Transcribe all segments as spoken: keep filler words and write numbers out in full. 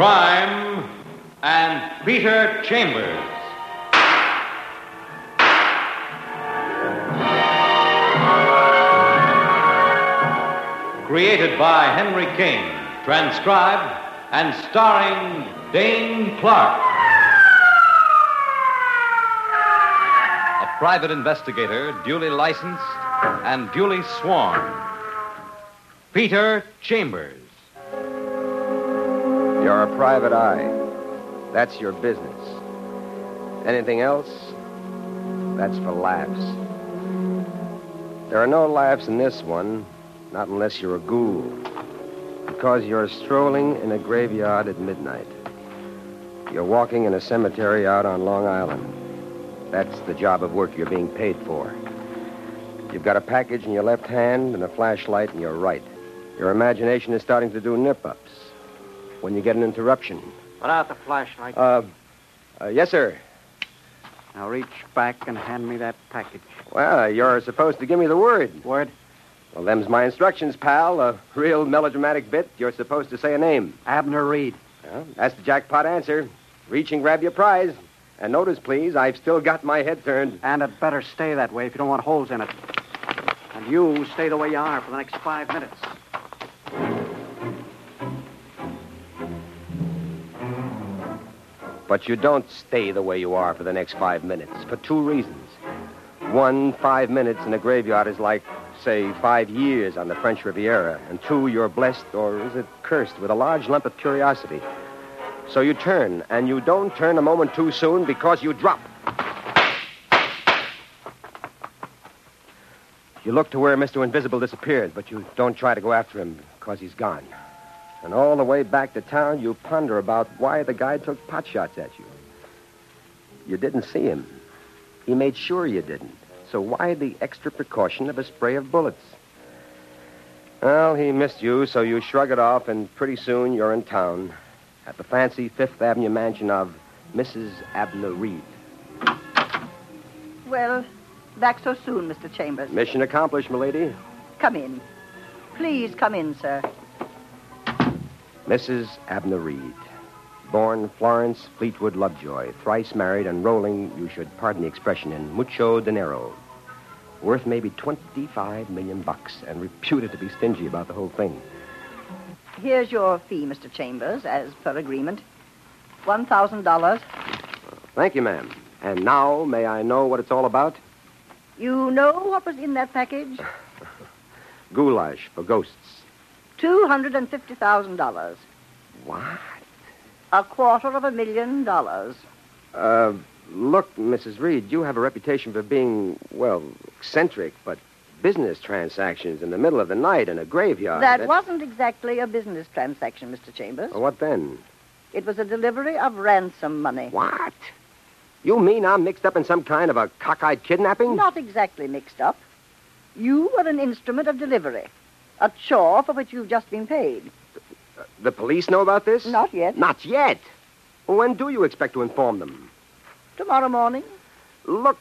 Crime and Peter Chambers. Created by Henry King, transcribed and starring Dane Clark. A private investigator, duly licensed and duly sworn. Peter Chambers. You're a private eye. That's your business. Anything else? That's for laughs. There are no laughs in this one, not unless you're a ghoul. Because you're strolling in a graveyard at midnight. You're walking in a cemetery out on Long Island. That's the job of work you're being paid for. You've got a package in your left hand and a flashlight in your right. Your imagination is starting to do nip-ups. When you get an interruption. Put out the flashlight. Uh, uh, yes, sir. Now reach back and hand me that package. Well, you're supposed to give me the word. Word? Well, them's my instructions, pal. A real melodramatic bit. You're supposed to say a name. Abner Reed. Well, that's the jackpot answer. Reach and grab your prize. And notice, please, I've still got my head turned. And it better stay that way if you don't want holes in it. And you stay the way you are for the next five minutes. But you don't stay the way you are for the next five minutes, for two reasons. One, five minutes in a graveyard is like, say, five years on the French Riviera. And two, you're blessed, or is it cursed, with a large lump of curiosity. So you turn, and you don't turn a moment too soon because you drop. You look to where Mister Invisible disappeared, but you don't try to go after him because he's gone. And all the way back to town, you ponder about why the guy took pot shots at you. You didn't see him. He made sure you didn't. So why the extra precaution of a spray of bullets? Well, he missed you, so you shrug it off, and pretty soon you're in town at the fancy Fifth Avenue mansion of Missus Abner Reed. Well, back so soon, Mister Chambers. Mission accomplished, milady. Come in. Please come in, sir. Missus Abner Reed, born Florence Fleetwood Lovejoy, thrice married and rolling, you should pardon the expression, in mucho dinero. Worth maybe twenty-five million bucks, and reputed to be stingy about the whole thing. Here's your fee, Mister Chambers, as per agreement. One thousand dollars. Thank you, ma'am. And now, may I know what it's all about? You know what was in that package? Goulash for ghosts. Two hundred and fifty thousand dollars. What? A quarter of a million dollars. Uh, look, Missus Reed, you have a reputation for being, well, eccentric, but business transactions in the middle of the night in a graveyard. That that's... wasn't exactly a business transaction, Mister Chambers. Well, what then? It was a delivery of ransom money. What? You mean I'm mixed up in some kind of a cockeyed kidnapping? Not exactly mixed up. You were an instrument of delivery. A chore for which you've just been paid. Uh, the police know about this? Not yet. Not yet? Well, when do you expect to inform them? Tomorrow morning. Look,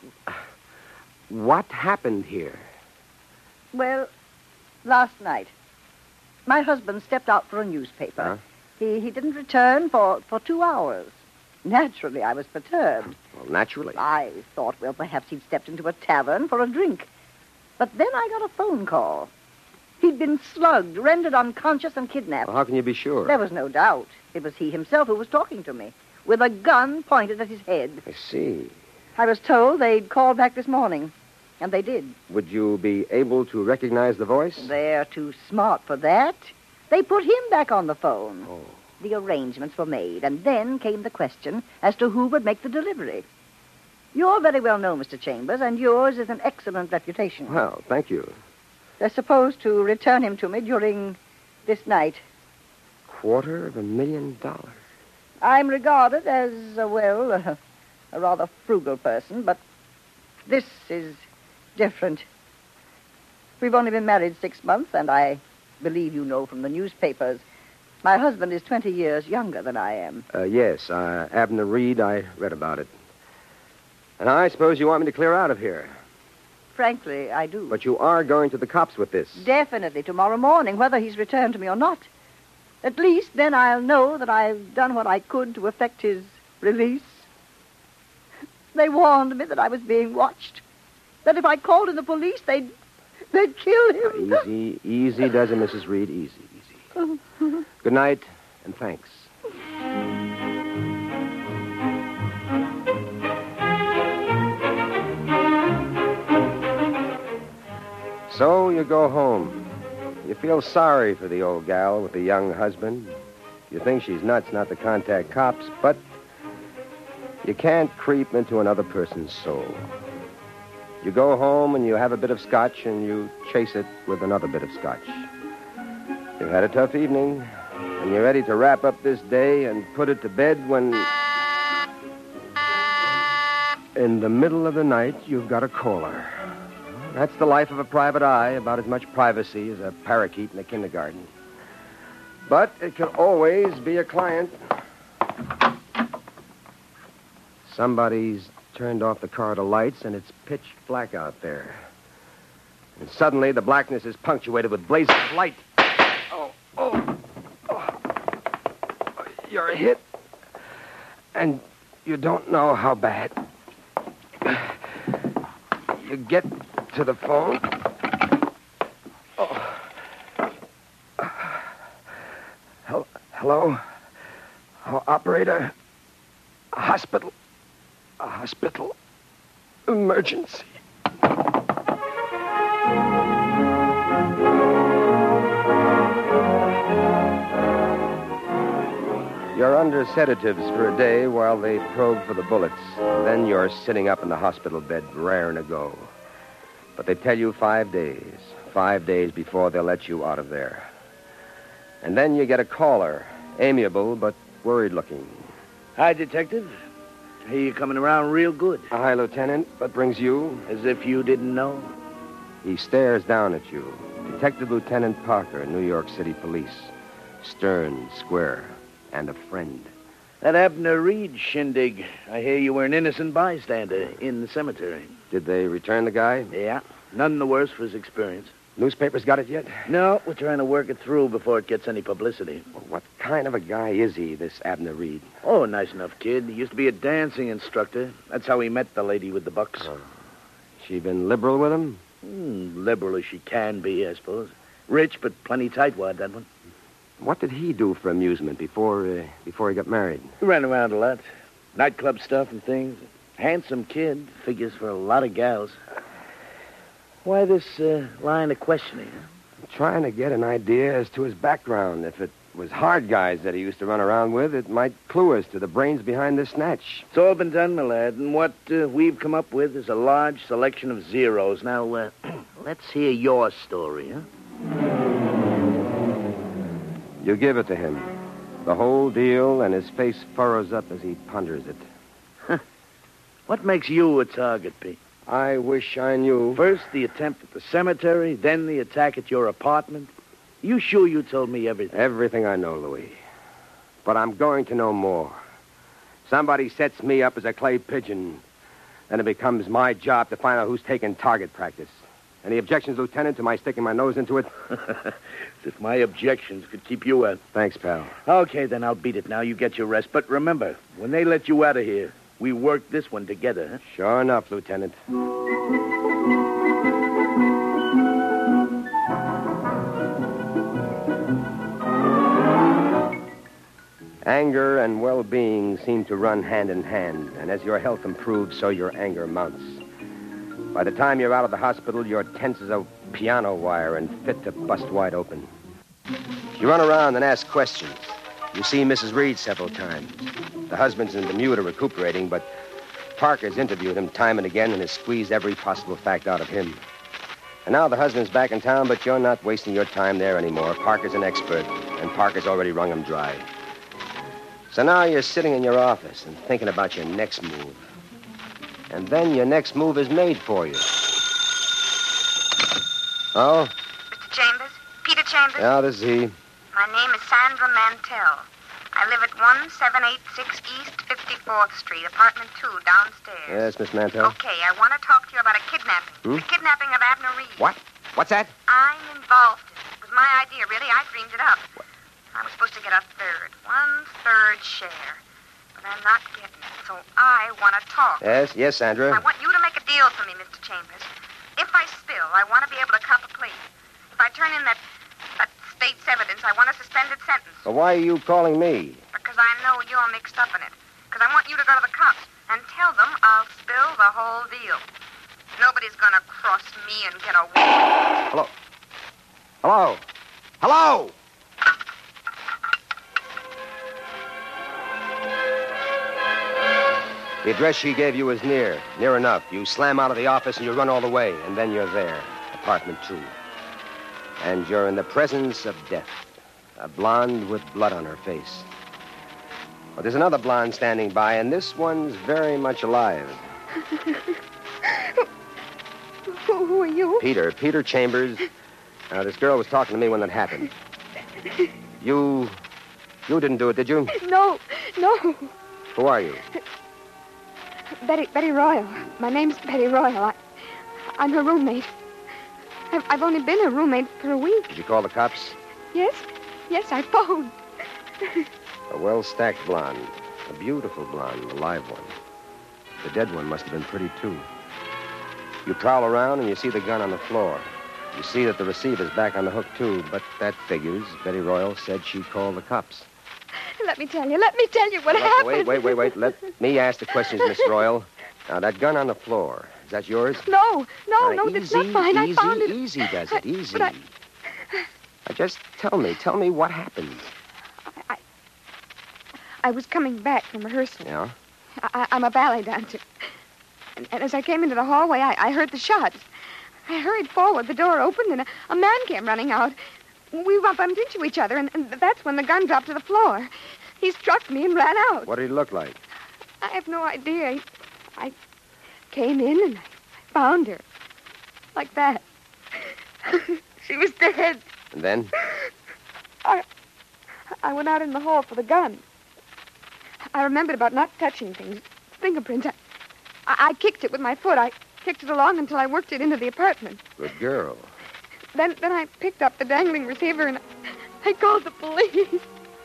what happened here? Well, last night, my husband stepped out for a newspaper. Huh? He he didn't return for, for two hours. Naturally, I was perturbed. Well, naturally. I thought, well, perhaps he'd stepped into a tavern for a drink. But then I got a phone call. He'd been slugged, rendered unconscious, and kidnapped. Well, how can you be sure? There was no doubt. It was he himself who was talking to me, with a gun pointed at his head. I see. I was told they'd call back this morning, and they did. Would you be able to recognize the voice? They're too smart for that. They put him back on the phone. Oh. The arrangements were made, and then came the question as to who would make the delivery. You're very well known, Mister Chambers, and yours is an excellent reputation. Well, thank you. They're supposed to return him to me during this night. Quarter of a million dollars. I'm regarded as, uh, well, uh, a rather frugal person, but this is different. We've only been married six months, and I believe you know from the newspapers, my husband is twenty years younger than I am. Uh, yes, uh, Abner Reed, I read about it. And I suppose you want me to clear out of here. Frankly, I do. But you are going to the cops with this. Definitely, tomorrow morning, whether he's returned to me or not. At least then I'll know that I've done what I could to effect his release. They warned me that I was being watched. That if I called in the police, they'd, they'd kill him. Easy, easy does it, Missus Reed. Easy, easy. Good night, and thanks. So you go home. You feel sorry for the old gal with the young husband. You think she's nuts not to contact cops, but you can't creep into another person's soul. You go home and you have a bit of scotch and you chase it with another bit of scotch. You've had a tough evening, and you're ready to wrap up this day and put it to bed when, in the middle of the night, you've got a caller. That's the life of a private eye, about as much privacy as a parakeet in a kindergarten. But it could always be a client. Somebody's turned off the corridor lights, and it's pitch black out there. And suddenly, the blackness is punctuated with blazes of light. Oh, oh, oh. You're hit, and you don't know how bad. You get to the phone. Oh. Hel- Hello? Oh, operator? A hospital? A hospital? Emergency. You're under sedatives for a day while they probe for the bullets. Then you're sitting up in the hospital bed, raring to go. But they tell you five days. Five days before they'll let you out of there. And then you get a caller. Amiable, but worried-looking. Hi, Detective. Hey, you coming around real good. Hi, Lieutenant. What brings you? As if you didn't know. He stares down at you. Detective Lieutenant Parker, New York City Police. Stern, square, and a friend. That Abner Reed shindig. I hear you were an innocent bystander in the cemetery. Did they return the guy? Yeah. None the worse for his experience. Newspapers got it yet? No, we're trying to work it through before it gets any publicity. Well, what kind of a guy is he, this Abner Reed? Oh, nice enough kid. He used to be a dancing instructor. That's how he met the lady with the bucks. Oh. She been liberal with him? Hmm, liberal as she can be, I suppose. Rich, but plenty tightwad, that one. What did he do for amusement before uh, before he got married? He ran around a lot. Nightclub stuff and things. Handsome kid. Figures for a lot of gals. Why this uh, line of questioning? Huh? I'm trying to get an idea as to his background. If it was hard guys that he used to run around with, it might clue us to the brains behind this snatch. It's all been done, my lad, and what uh, we've come up with is a large selection of zeros. Now, uh, let's hear your story, huh? You give it to him. The whole deal, and his face furrows up as he ponders it. What makes you a target, Pete? I wish I knew. First the attempt at the cemetery, then the attack at your apartment. You sure you told me everything? Everything I know, Louis. But I'm going to know more. Somebody sets me up as a clay pigeon. Then it becomes my job to find out who's taking target practice. Any objections, Lieutenant, to my sticking my nose into it? As if my objections could keep you out. Thanks, pal. Okay, then I'll beat it now. You get your rest. But remember, when they let you out of here, we work this one together, huh? Sure enough, Lieutenant. Anger and well-being seem to run hand in hand, and as your health improves, so your anger mounts. By the time you're out of the hospital, you're tense as a piano wire and fit to bust wide open. You run around and ask questions. You see Missus Reed several times. The husband's in Bermuda recuperating, but Parker's interviewed him time and again and has squeezed every possible fact out of him. And now the husband's back in town, but you're not wasting your time there anymore. Parker's an expert, and Parker's already wrung him dry. So now you're sitting in your office and thinking about your next move. And then your next move is made for you. Oh? Mister Chambers? Peter Chambers? Yeah, this is he. My name is Sandra Mantell. I live at one seven eight six East fifty-fourth Street, apartment two, downstairs. Yes, Miss Mantell. Okay, I want to talk to you about a kidnapping. Hmm? The kidnapping of Abner Reed. What? What's that? I'm involved in it. It was my idea, really. I dreamed it up. I was supposed to get a third, one-third share. But I'm not getting it, so I want to talk. Yes, yes, Sandra. I want you to make a deal for me, Mister Chambers. If I spill, I want to be able to cop a plea. If I turn in that, that state's evidence, I want a suspended sentence. Well, why are you calling me? Because I know you're mixed up in it. Because I want you to go to the cops and tell them I'll spill the whole deal. Nobody's going to cross me and get away. Hello? Hello? Hello? The address she gave you is near. Near enough. You slam out of the office and you run all the way, and then you're there. Apartment two. And you're in the presence of death. A blonde with blood on her face. Well, there's another blonde standing by, and this one's very much alive. Who, who are you? Peter. Peter Chambers. Now, this girl was talking to me when that happened. You... You didn't do it, did you? No, no. Who are you? Betty, Betty Royal. My name's Betty Royal. I, I'm her roommate. I've, I've only been her roommate for a week. Did you call the cops? Yes, yes, I phoned. A well-stacked blonde. A beautiful blonde, a live one. The dead one must have been pretty, too. You prowl around and you see the gun on the floor. You see that the receiver's back on the hook, too, but that figures. Betty Royal said she called the cops. Let me tell you, let me tell you what Look, happened. Wait, wait, wait, wait. Let me ask the questions, Miss Royal. Now, that gun on the floor, is that yours? No, no, Now, no, easy, that's not mine. Easy, I found it. Easy does it, easy. But I... Now, just tell me, tell me what happened. I, I was coming back from rehearsal. Yeah? I, I'm a ballet dancer. And, and as I came into the hallway, I, I heard the shots. I hurried forward. The door opened, and a, a man came running out. We bumped into each other, and, and that's when the gun dropped to the floor. He struck me and ran out. What did he look like? I have no idea. I, I came in, and I found her. Like that. She was dead. And then? I, I went out in the hall for the gun. I remembered about not touching things. Fingerprints. I, I, I kicked it with my foot. I kicked it along until I worked it into the apartment. Good girl. Then, then I picked up the dangling receiver and I called the police.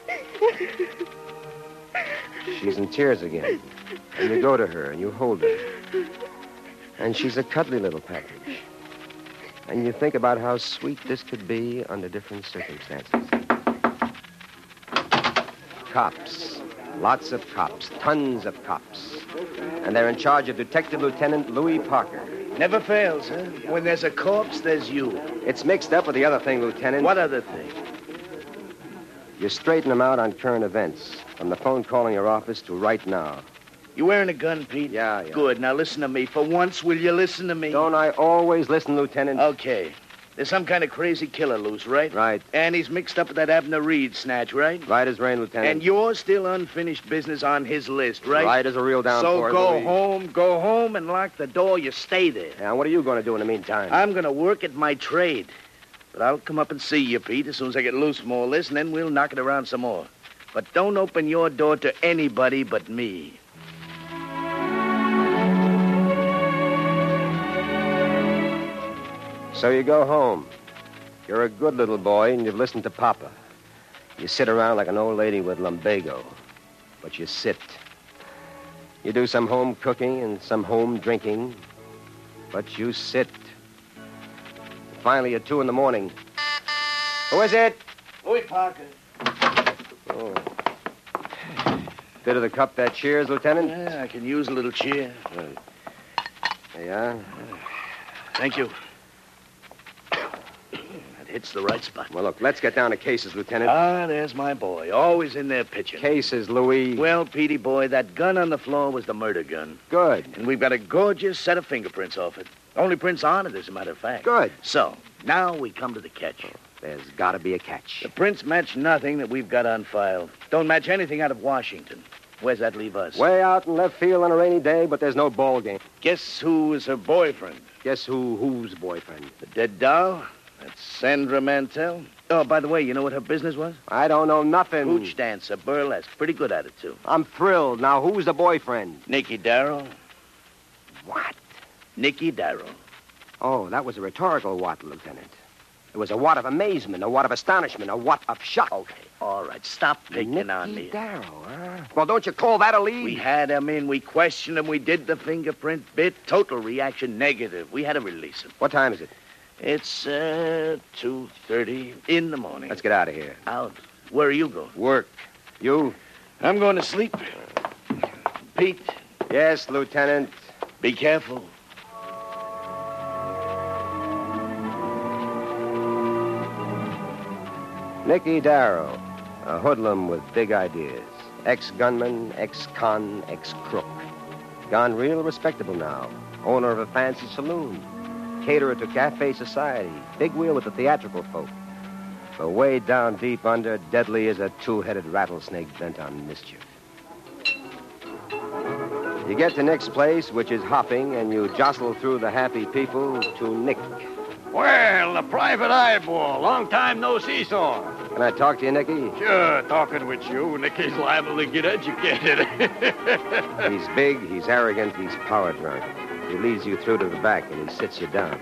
She's in tears again. And you go to her and you hold her. And she's a cuddly little package. And you think about how sweet this could be under different circumstances. Cops. Lots of cops. Tons of cops. And they're in charge of Detective Lieutenant Louis Parker. Never fails, huh? When there's a corpse, there's you. It's mixed up with the other thing, Lieutenant. What other thing? You straighten them out on current events. From the phone call in your office to right now. You wearing a gun, Pete? Yeah, yeah. Good. Now listen to me. For once, will you listen to me? Don't I always listen, Lieutenant? Okay. There's some kind of crazy killer loose, right? Right. And he's mixed up with that Abner Reed snatch, right? Right as rain, Lieutenant. And you're still unfinished business on his list, right? Right as a real downpour. So go Louis. home, go home and lock the door. You stay there. Now, what are you going to do in the meantime? I'm going to work at my trade. But I'll come up and see you, Pete, as soon as I get loose from all this, and then we'll knock it around some more. But don't open your door to anybody but me. So you go home. You're a good little boy, and you've listened to Papa. You sit around like an old lady with lumbago. But you sit. You do some home cooking and some home drinking. But you sit. Finally, at two in the morning. Who is it? Louis Parker. Oh. Bit of the cup that cheers, Lieutenant? Yeah, I can use a little cheer. Right. There you are. Thank you. That hits the right spot. Well, look, let's get down to cases, Lieutenant. Ah, there's my boy. Always in there pitching. Cases, Louis. Well, Petey boy, that gun on the floor was the murder gun. Good. And we've got a gorgeous set of fingerprints off it. Only prints on it, as a matter of fact. Good. So, now we come to the catch. There's got to be a catch. The prints match nothing that we've got on file. Don't match anything out of Washington. Where's that leave us? Way out in left field on a rainy day, but there's no ball game. Guess who is her boyfriend? Guess who? Whose boyfriend? The dead doll? That's Sandra Mantell. Oh, by the way, you know what her business was? I don't know nothing. Hooch dancer, burlesque. Pretty good at it, too. I'm thrilled. Now, who's the boyfriend? Nicky Darrow. What? Nicky Darrow. Oh, that was a rhetorical what, Lieutenant? It was a what of amazement, a what of astonishment, a what of shock. Okay, all right. Stop picking on me. Nicky Darrow, huh? Well, don't you call that a lead? We had him in. We questioned him. We did the fingerprint bit. Total reaction negative. We had to release him. What time is it? It's uh, two thirty in the morning. Let's get out of here. Out. Where are you going? Work. You? I'm going to sleep. Pete, Yes, Lieutenant. be careful. Nicky Darrow, a hoodlum with big ideas. Ex-gunman, ex-con, ex-crook. Gone real respectable now. Owner of a fancy saloon. Caterer to cafe society. Big wheel with the theatrical folk. But way down deep under, deadly as a two-headed rattlesnake bent on mischief. You get to Nick's place, which is hopping, and you jostle through the happy people to Nick. Well, the private eyeball. Long time no see, sir. Can I talk to you, Nicky? Sure, talking with you, Nicky's liable to get educated. He's big, he's arrogant, he's power drunk. He leads you through to the back, and he sits you down.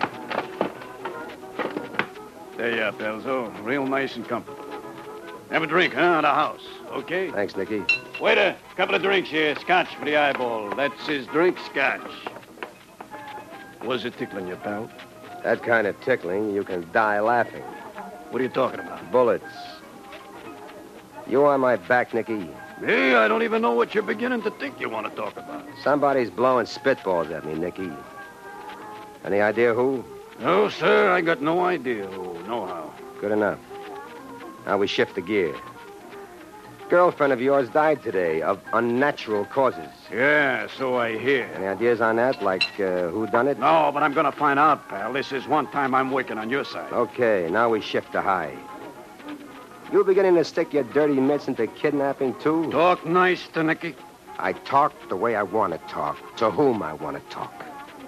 There you are, Pelzo. Real nice and comfortable. Have a drink, huh, at the house, okay? Thanks, Nicky. Waiter, couple of drinks here. Scotch for the eyeball. That's his drink, scotch. Was it tickling you, pal? That kind of tickling, you can die laughing. What are you talking about? Bullets. You on my back, Nicky? Me? I don't even know what you're beginning to think you want to talk about. Somebody's blowing spitballs at me, Nicky. Any idea who? No, sir, I got no idea who, no how. Good enough. Now we shift the gear. Girlfriend of yours died today of unnatural causes. Yeah, so I hear. Any ideas on that, like uh, who done it? No, but I'm going to find out, pal. This is one time I'm working on your side. Okay, now we shift to high. You beginning to stick your dirty mitts into kidnapping, too? Talk nice to Nicky. I talk the way I want to talk, to whom I want to talk.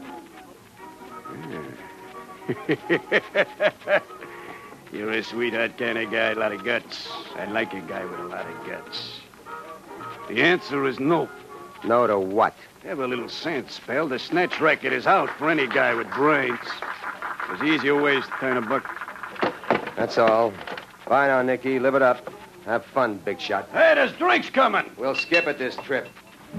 You're a sweetheart kind of guy, a lot of guts. I like a guy with a lot of guts. The answer is no. No to what? Have a little sense, pal. The snatch racket is out for any guy with brains. There's easier ways to turn a buck. That's all. Bye now, Nicky. Live it up. Have fun, big shot. Hey, there's drinks coming. We'll skip it this trip.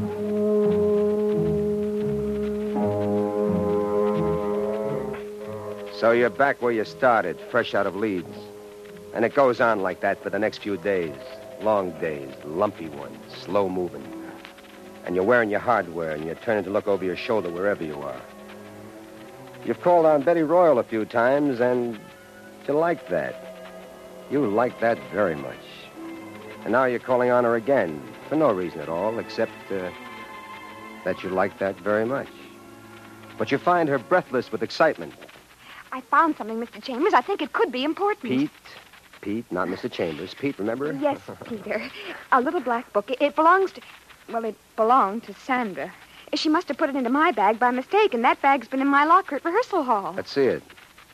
So you're back where you started, fresh out of Leeds. And it goes on like that for the next few days. Long days, lumpy ones, slow moving. And you're wearing your hardware, and you're turning to look over your shoulder wherever you are. You've called on Betty Royal a few times, and you like that. You like that very much. And now you're calling on her again, for no reason at all, except uh, that you like that very much. But you find her breathless with excitement. I found something, Mister Chambers. I think it could be important. Pete? Pete, not Mister Chambers. Pete, remember? Yes, Peter. A little black book. It, it belongs to... Well, it belonged to Sandra. She must have put it into my bag by mistake, and that bag's been in my locker at rehearsal hall. Let's see it.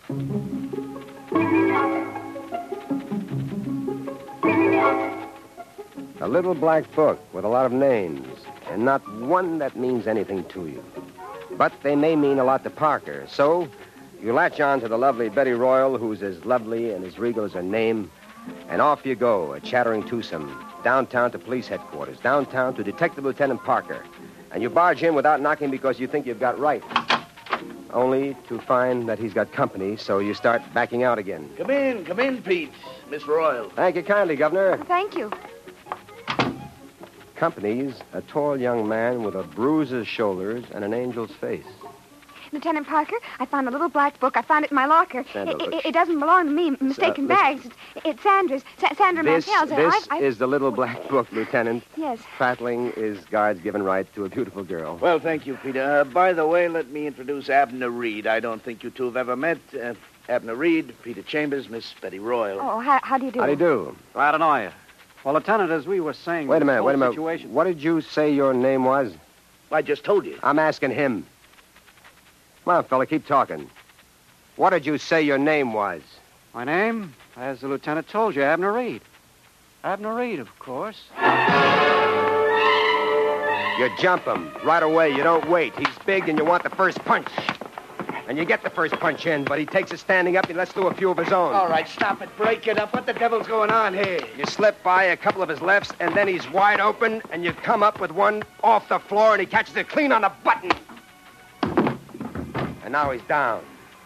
A little black book with a lot of names, and not one that means anything to you. But they may mean a lot to Parker, so you latch on to the lovely Betty Royal, who's as lovely and as regal as her name, and off you go, a chattering twosome, downtown to police headquarters, downtown to Detective Lieutenant Parker. And you barge in without knocking because you think you've got right. Only to find that he's got company, so you start backing out again. Come in, come in, Pete. Miss Royal. Thank you kindly, Governor. Thank you. Company's a tall young man with a bruiser's shoulders and an angel's face. Lieutenant Parker, I found a little black book. I found it in my locker. Sandra, It, it, it doesn't belong to me. Mistaken listen. bags. It's, it's Sandra's. Sa- Sandra This, Mantell's. and this I, I... is the little black book, Lieutenant. Yes. Prattling is God's given right to a beautiful girl. Well, thank you, Peter. Uh, by the way, let me introduce Abner Reed. I don't think you two have ever met. Uh, Abner Reed, Peter Chambers, Miss Betty Royal. Oh, how, how do you do? How do you do? Glad to know you. Well, Lieutenant, as we were saying... Wait a this minute, whole wait a minute. Situation... What did you say your name was? I just told you. I'm asking him. Come on, fella, keep talking. What did you say your name was? My name, as the lieutenant told you, Abner Reed. Abner Reed, of course. You jump him right away. You don't wait. He's big and you want the first punch. And you get the first punch in, but he takes it standing up and lets do a few of his own. All right, stop it. Break it up. What the devil's going on here? You slip by a couple of his lefts, and then he's wide open, and you come up with one off the floor, and he catches it clean on the button. And now he's down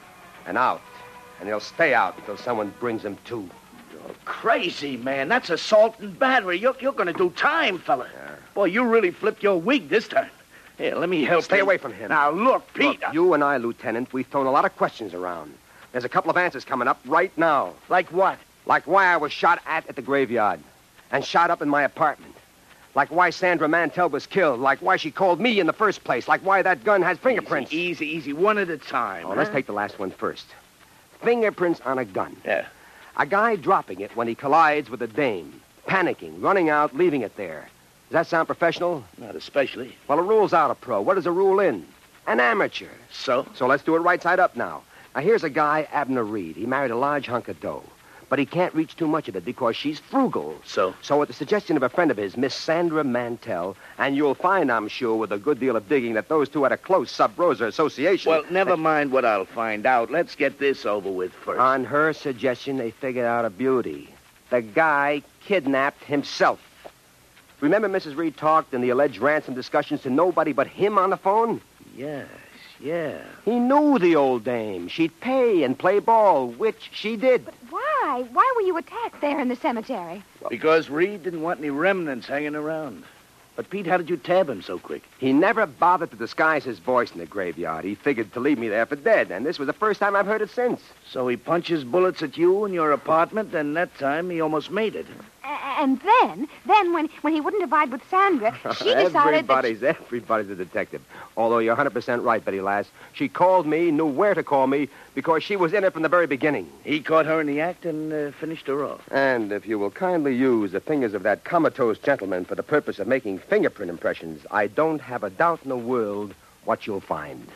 and out, and he'll stay out until someone brings him to. You're crazy, man. That's assault and battery. You're, you're going to do time, fella. Yeah. Boy, you really flipped your wig this time. Here, let me help Stay you. away from him. Now, look, Pete. Look, you and I, Lieutenant, we've thrown a lot of questions around. There's a couple of answers coming up right now. Like what? Like why I was shot at at the graveyard and shot up in my apartment. Like why Sandra Mantell was killed. Like why she called me in the first place. Like why that gun has fingerprints. Easy, easy, easy. One at a time. Oh, huh? let's take the last one first. Fingerprints on a gun. Yeah. A guy dropping it when he collides with a dame. Panicking, running out, leaving it there. Does that sound professional? Not especially. Well, a rule's out a pro. What does a rule in? An amateur. So? So let's do it right side up now. Now, here's a guy, Abner Reed. He married a large hunk of dough. But he can't reach too much of it because she's frugal. So? So at the suggestion of a friend of his, Miss Sandra Mantell, and you'll find, I'm sure, with a good deal of digging, that those two had a close sub-rosa association. Well, never mind what I'll find out. Let's get this over with first. On her suggestion, they figured out a beauty. The guy kidnapped himself. Remember Missus Reed talked in the alleged ransom discussions to nobody but him on the phone? Yes, yeah. He knew the old dame. She'd pay and play ball, which she did. But why? Why were you attacked there in the cemetery? Because Reed didn't want any remnants hanging around. But, Pete, how did you tab him so quick? He never bothered to disguise his voice in the graveyard. He figured to leave me there for dead, and this was the first time I've heard it since. So he punches bullets at you in your apartment, and that time he almost made it. A- and then, then when, when he wouldn't abide with Sandra, she decided everybody's, that... Everybody's a detective. Although you're one hundred percent right, Betty Lass. She called me, knew where to call me, because she was in it from the very beginning. He caught her in the act and uh, finished her off. And if you will kindly use the fingers of that comatose gentleman for the purpose of making fingerprint impressions, I don't have a doubt in the world what you'll find.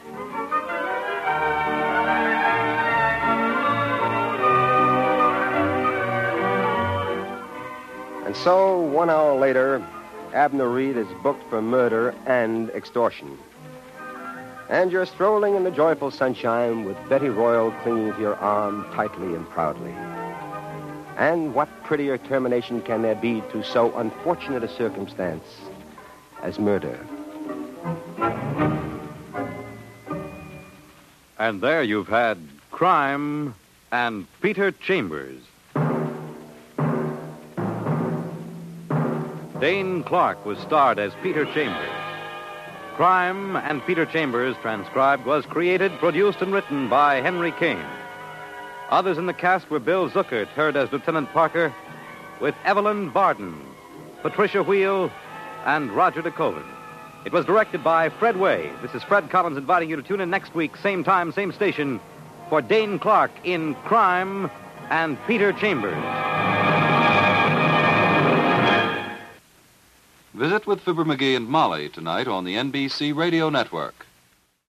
And so, one hour later, Abner Reed is booked for murder and extortion. And you're strolling in the joyful sunshine with Betty Royal clinging to your arm tightly and proudly. And what prettier termination can there be to so unfortunate a circumstance as murder? And there you've had Crime and Peter Chambers. Dane Clark was starred as Peter Chambers. Crime and Peter Chambers, transcribed, was created, produced, and written by Henry Kane. Others in the cast were Bill Zuckert, heard as Lieutenant Parker, with Evelyn Barden, Patricia Wheel, and Roger DeCoven. It was directed by Fred Way. This is Fred Collins inviting you to tune in next week, same time, same station, for Dane Clark in Crime and Peter Chambers. Visit with Fibber McGee and Molly tonight on the N B C Radio Network.